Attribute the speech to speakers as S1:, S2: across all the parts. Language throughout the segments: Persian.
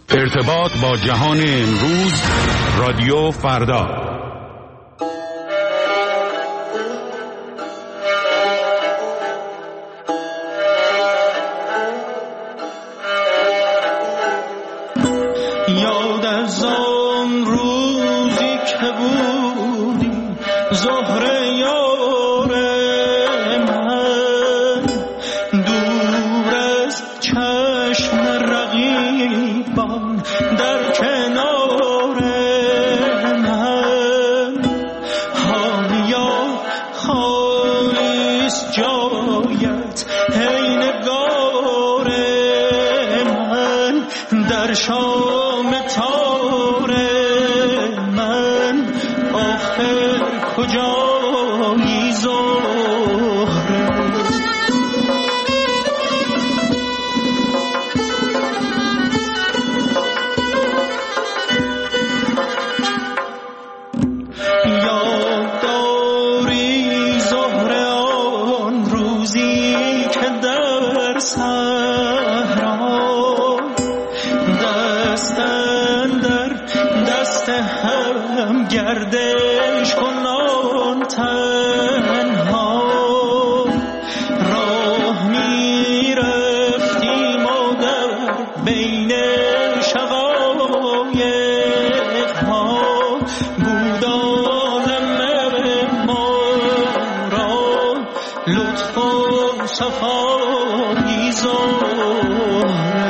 S1: ارتباط با جهان امروز، رادیو فردا.
S2: یاد از آن روزی که بودی زهره یار من، دور از چشم رقیبان در کنار من. حالیا خالیست جایت ای نگار من، در شام تار من آخر کجایی زهره؟ یاد داری زهره آن روزی که در صحرا دستن در دست هم گردش کنان تنها راه می رفتیم و در بین شقایق ها بود عالم ما را لطف و صفایی زهره.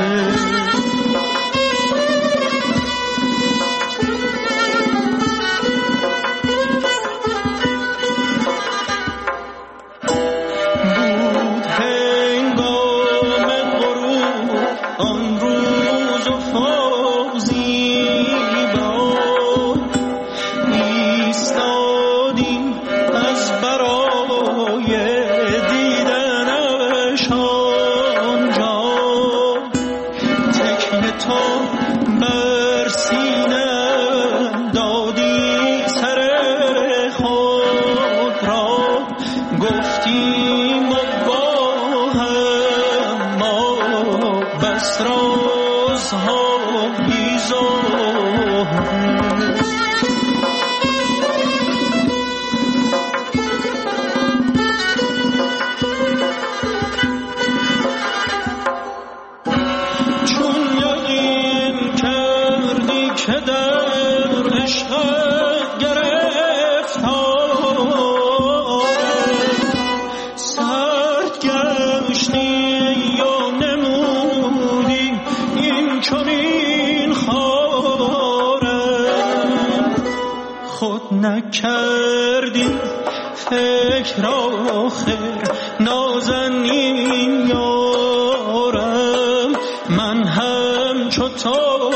S2: نکردی فکر آخر نازنین یارم، من هم چو تو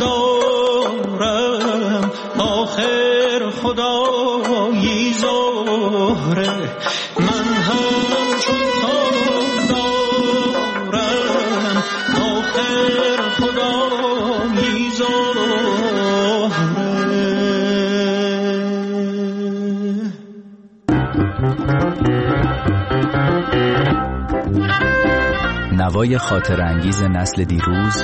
S2: دارم آخر خدایی زهره. من هم چو تو دارم آخر خدایی زهره.
S3: نوای خاطر انگیز نسل دیروز،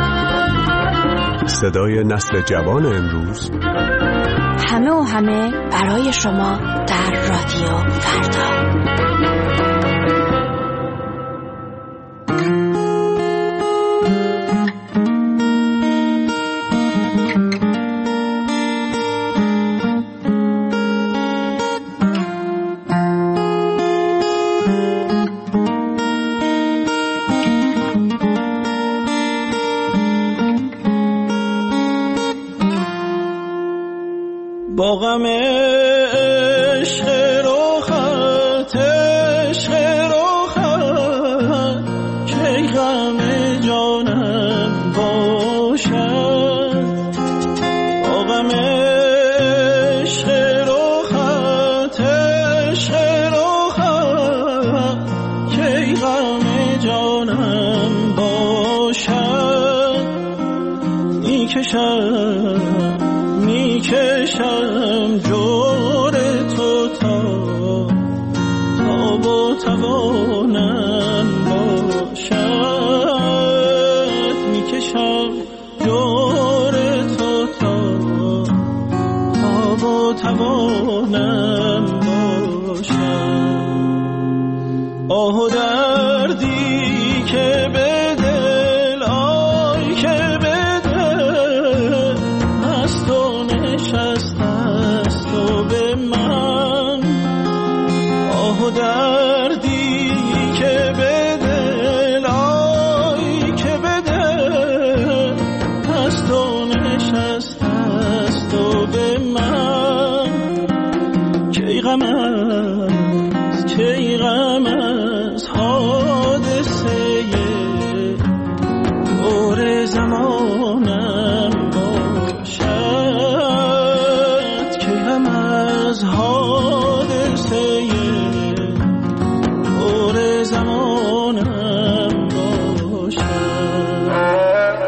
S4: صدای نسل جوان امروز،
S5: همه و همه برای شما در رادیو فردا.
S2: با غم عشق رخت، عشق رخت که غم جانم باشد. با غم عشق رخت، عشق رخت که غم جانم باشد. میکشم جور تو تا با توانم باشد. میکشم جور تو تا با توانم باشم. آه و دردی که به دل آی که به دل از تو نشست از تو به من. آه و دردی که به دل آی که به دل از تو نشست از تو به من. کی غم است کی غم است حادثه دور زمانم باشد. کی غم از حادثه دور زمانم باشد.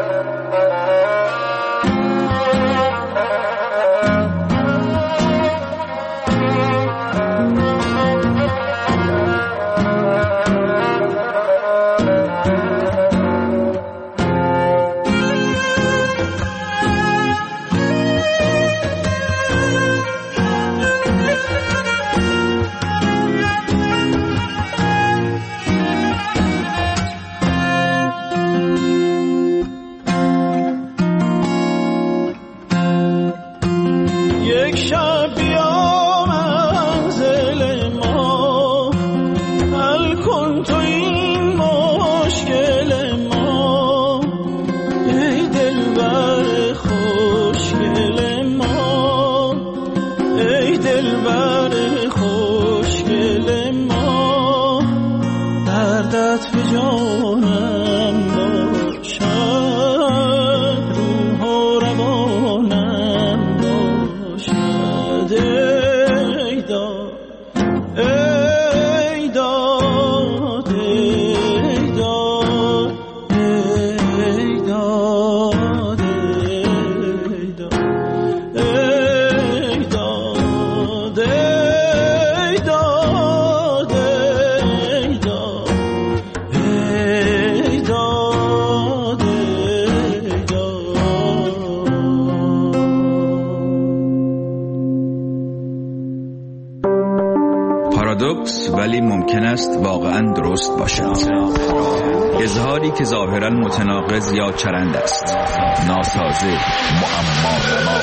S2: یک شب بیا منزل ما، حل کن تو این مشکل ما. ای دلبر خوشگل ما، ای دلبر خوشگل ما. دردت به جانم باشد، روح و روانم باشد. ای داد ای داد ای داد ای داد ای داد ای داد ای داد ای داد ای داد ای داد.
S3: پارادوکس ولی ممکن است واقعا درست باشد. اظهاری که ظاهرا متناقض یا چرند است، ناسازه، معما.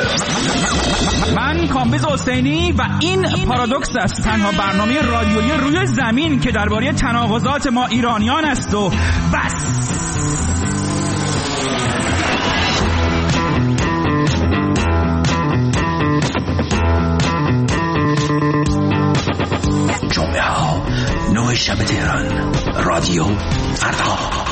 S6: من کامبیز حسینی و این پارادوکس است، تنها برنامه رادیویی روی زمین که درباره تناقضات ما ایرانیان است و بس.
S3: جمعه ها 9 شب تهران، رادیو فردا.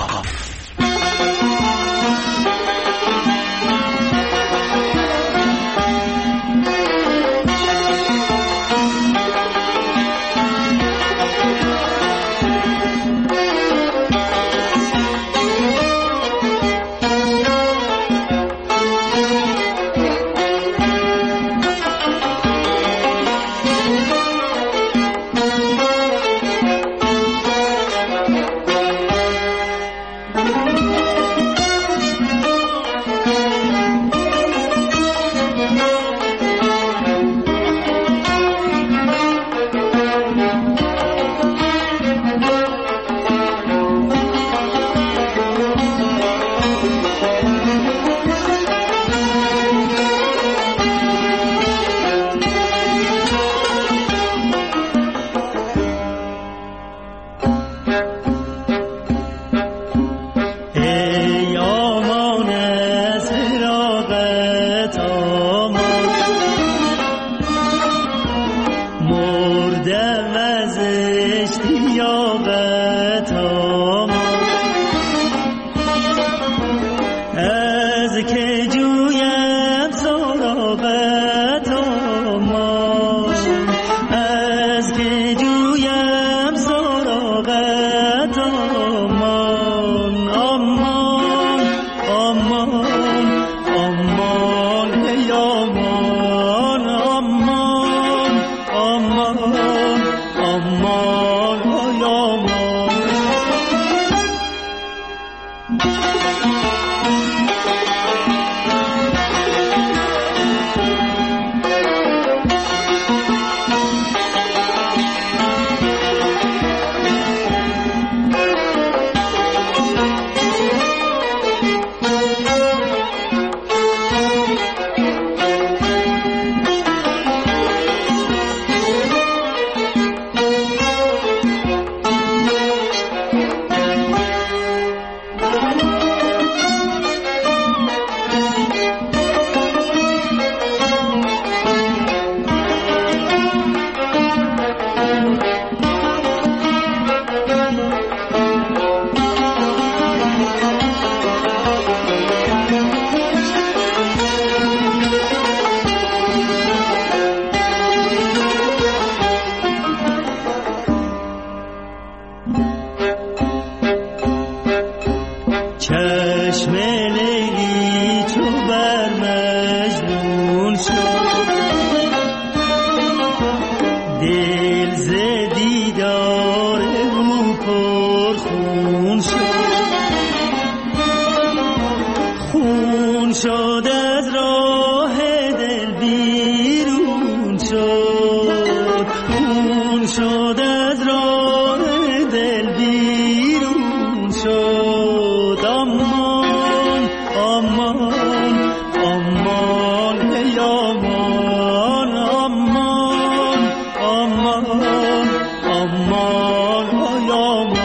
S2: خون شد از راه دل بیرون شد، خون شد از راه دل بیرون شد. امان امان امان ای امان، امان امان امان ای امان.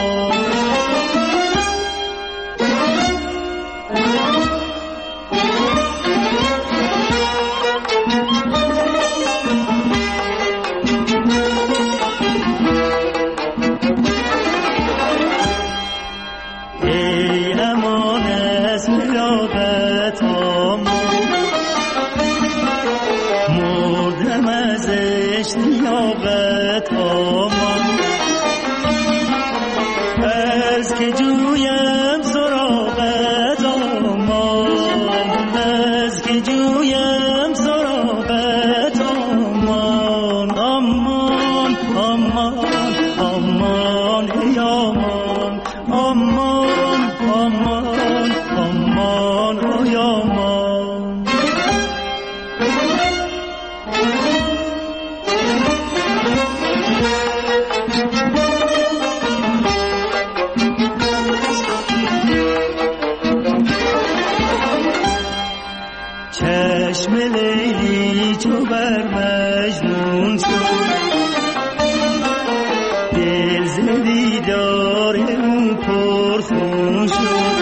S7: چشم لیلی چو بر مجنون شد، دل ز دیدار او پرخون شد،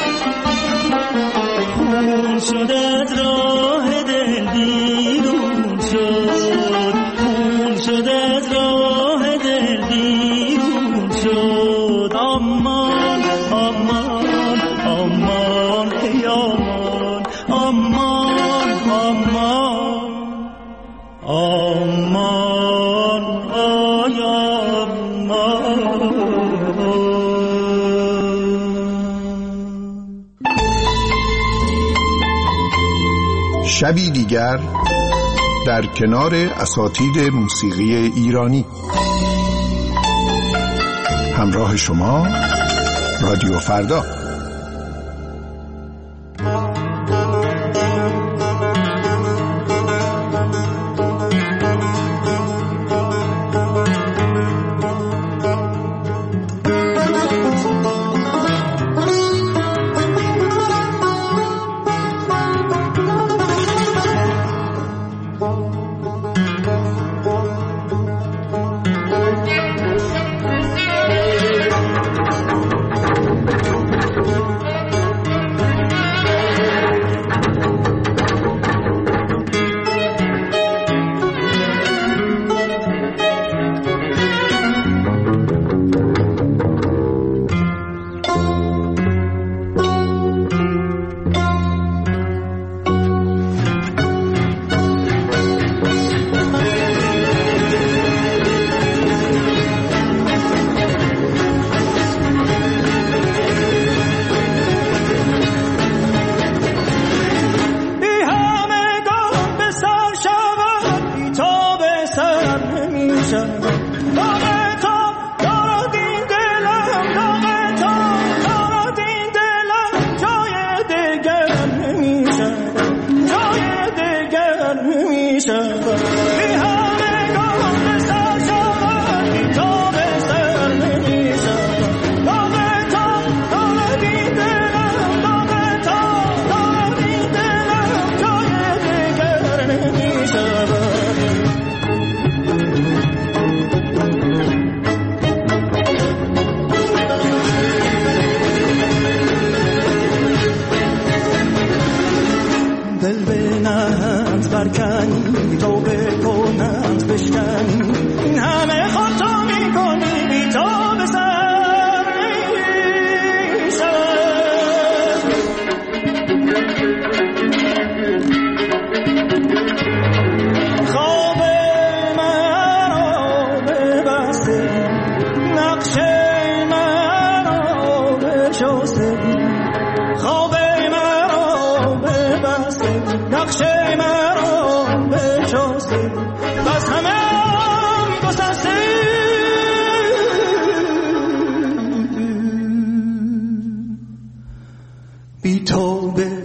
S7: خون شد از راه دل بیرون شد، خون شد از راه دل بیرون شد. امان امان امان ای امان، امان امان امان ای امان.
S8: شبی دیگر در کنار اساتید موسیقی ایرانی. همراه شما رادیو فردا.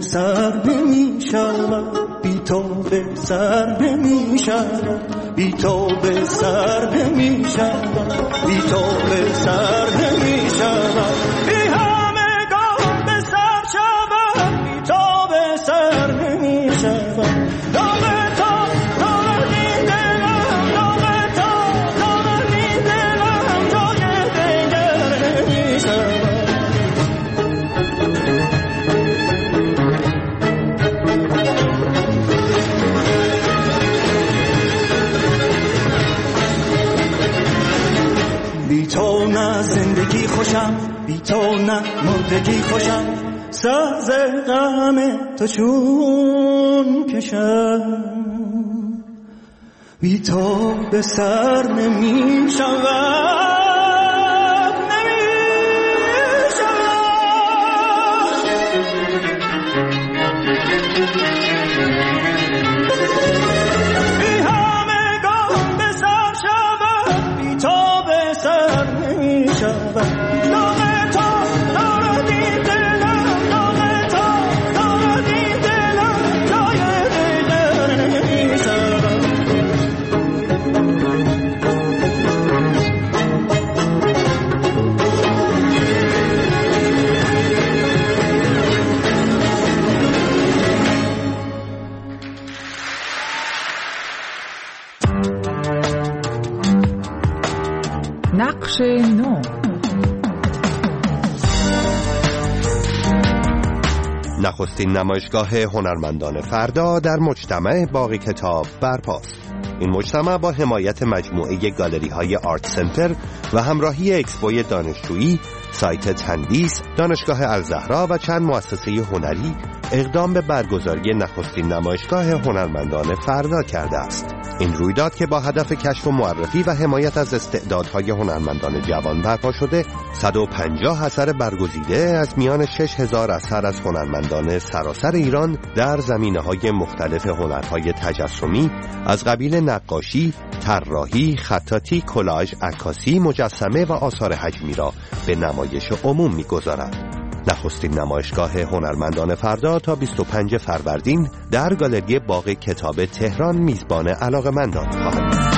S7: سر نمی شود، بی تو به سر نمی شود، بی تو به سر نمی شود، بی تو به سر نمی شود، بی همگان به سر شود، بی تو به سر نمی شود. بی تو نه زندگی خوشم، بی تو نه مردگی خوشم، ساز غم تو چون کشم، بی تو به سر نمی شود.
S9: نقش نو.
S10: نخستین نمایشگاه هنرمندان فردا در مجتمع باغ کتاب برپاست. این مجتمع با حمایت مجموعه گالری‌های آرت سنتر و همراهی اکسپوی دانشجویی، سایت تندیس، دانشگاه الزهرا و چند مؤسسه هنری اقدام به برگزاری نخستین نمایشگاه هنرمندان فردا کرده است. این رویداد که با هدف کشف و معرفی و حمایت از استعدادهای هنرمندان جوان برپا شده، 150 اثر برگزیده از میان 6000 اثر از هنرمندان سراسر ایران در زمینه‌های مختلف هنرهای تجسمی از قبیل نقاشی، طراحی، خطاطی، کلاژ، عکاسی، مجسمه و آثار حجمی را به نمایش عموم می‌گذارد. نخستین نمایشگاه هنرمندان فردا تا 25 فروردین در گالری باغ کتاب تهران میزبان علاقه‌مندان خواهد بود.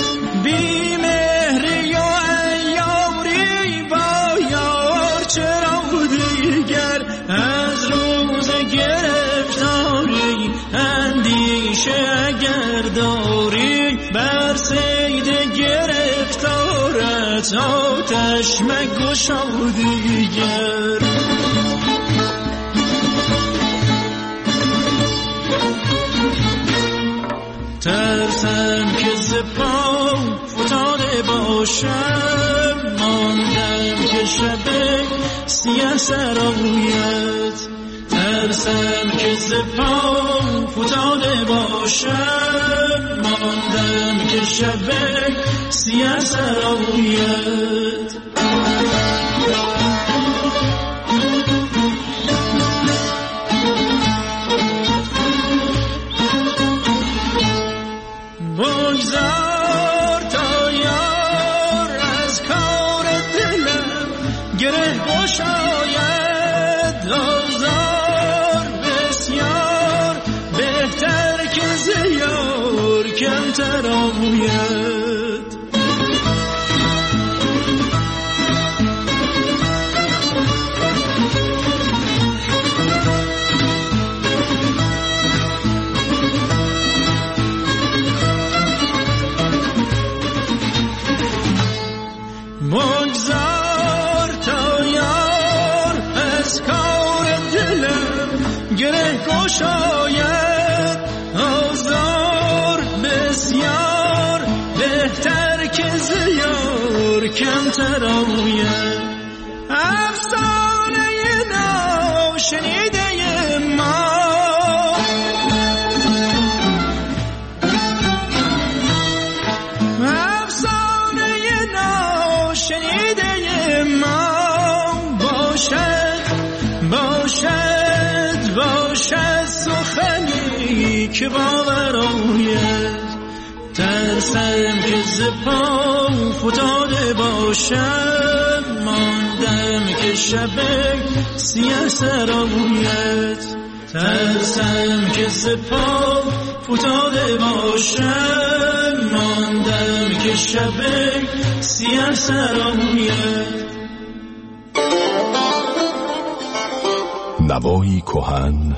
S7: چرا
S2: اگر داری بر صید گرفتارت آتش مگشا دیگر. ترسم که ز پا فتاده باشم، ماندم که شب سیه سرایت. ترسم که ز پا فتاده باشم، ماندم که شب سیه سرایت. بگذار تا یار از کار دلم گره گشاید، آزار بسیار بهتر که ز یار کمتر آید. بگذار تا یار از کار دلم گره گشاید، آزار بسیار بهتر که ز یار کمتر آید. افسانه ناشنیده ما شنیده ما باشد سخنی که باور آید. ترسم که ز پا فتاده باشم، ماندم که شب سیه سرایت. ترسم که ز پا فتاده باشم، ماندم که شب سیه سرایت.
S4: نوایی کهن،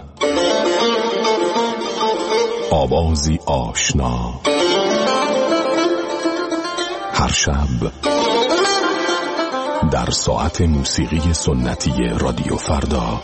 S4: آوازی آشنا، هر شب در ساعت موسیقی سنتی رادیو فردا.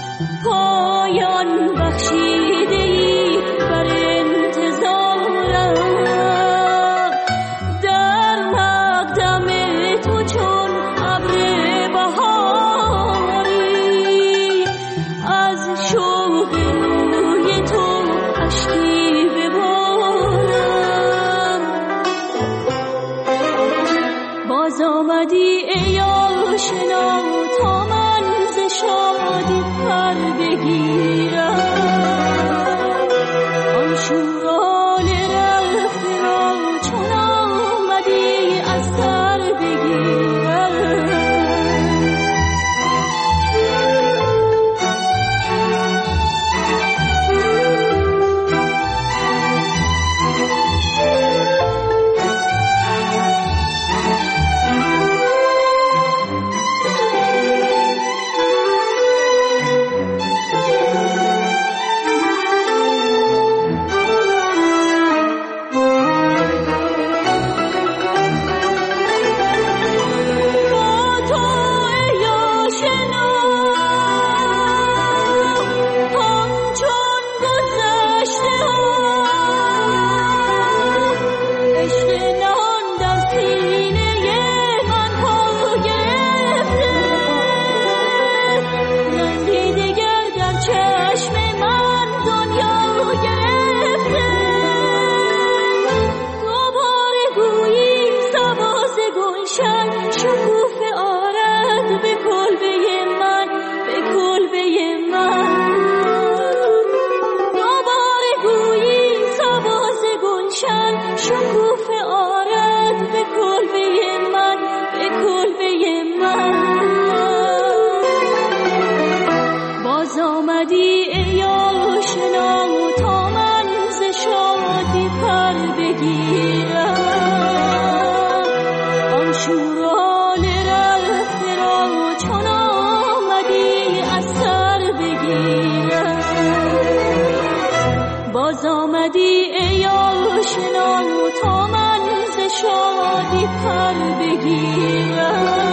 S11: پایان بخشیده‌ای بر انتظارم. آمدی ای آشنا تا من ز شادی پر بگیرم.